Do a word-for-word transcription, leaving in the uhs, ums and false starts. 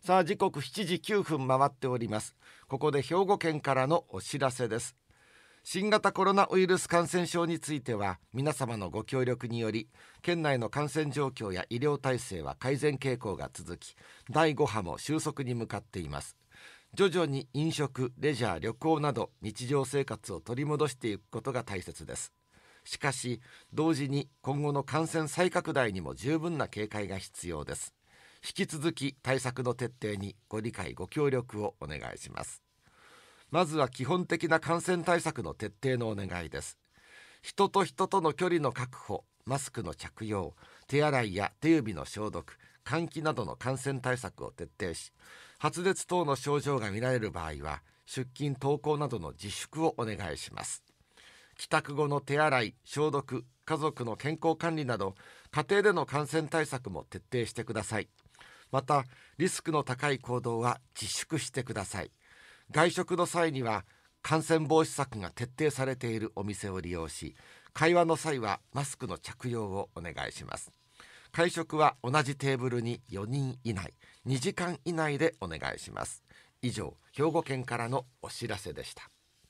さあ時刻しちじきゅうふん回っております。ここで兵庫県からのお知らせです。新型コロナウイルス感染症については皆様のご協力により県内の感染状況や医療体制は改善傾向が続き、だいご波も収束に向かっています。徐々に飲食、レジャー、旅行など日常生活を取り戻していくことが大切です。しかし同時に今後の感染再拡大にも十分な警戒が必要です。引き続き対策の徹底にご理解ご協力をお願いします。まずは基本的な感染対策の徹底のお願いです。人と人との距離の確保、マスクの着用、手洗いや手指の消毒、換気などの感染対策を徹底し、発熱等の症状が見られる場合は出勤登校などの自粛をお願いします。帰宅後の手洗い、消毒、家族の健康管理など家庭での感染対策も徹底してください。またリスクの高い行動は自粛してください。外食の際には感染防止策が徹底されているお店を利用し、会話の際はマスクの着用をお願いします。会食は同じテーブルによにん以内、にじかん以内でお願いします。以上、兵庫県からのお知らせでした。